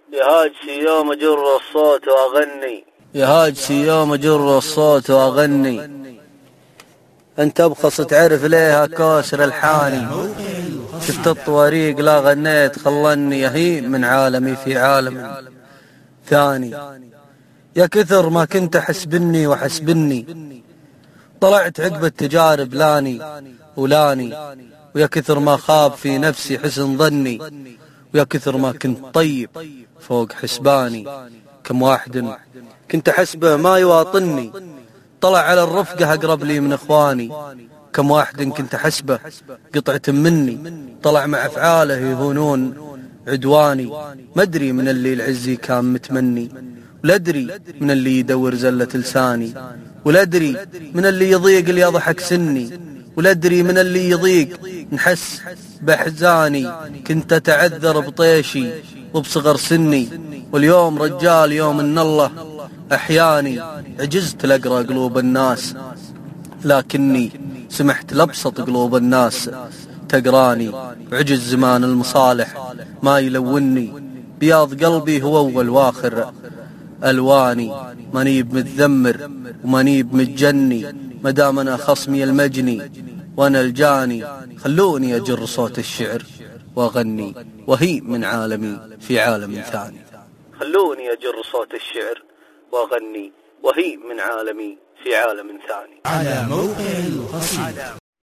يهاجسي يوم أجر الصوت وأغني، يهاجسي يوم أجر الصوت وأغني، أنت أبخص تعرف ليها كوسر الحاني، شفت الطواريق لا غنيت خلني يهيم من عالمي في عالم ثاني. يا كثر ما كنت أحسبني وحسبني، طلعت عقب التجارب لاني ولاني، ويا كثر ما خاب في نفسي حسن ظني، ويا كثر ما كنت طيب فوق حسباني. كم واحد كنت أحسبه ما يواطني، طلع على الرفقة أقرب لي من إخواني. كم واحد كنت أحسبه قطعة مني، طلع مع أفعاله يهونون عدواني. مدري من اللي العزي كان متمني، ولا أدري من اللي يدور زلة لساني، ولا أدري من اللي يضيق اللي يضحك سني، ولا أدري من اللي يضيق نحس بأحزاني. كنت أتعذر بطيشي وبصغر سني، واليوم رجال يوم إن الله أحياني. عجزت لأقرأ قلوب الناس، لكني سمحت لأبسط قلوب الناس تقراني. وعجز زمان المصالح ما يلوني، بياض قلبي هو أول واخر ألواني. مانيب متذمر ومانيب متجني، مدام أنا خصمي المجني وأنا الجاني. خلوني أجر صوت الشعر وأغني، وهي من عالمي في عالم ثاني. خلوني أجر صوت الشعر وأغني، وهي من عالمي في عالم ثاني. على موقع القصيدة.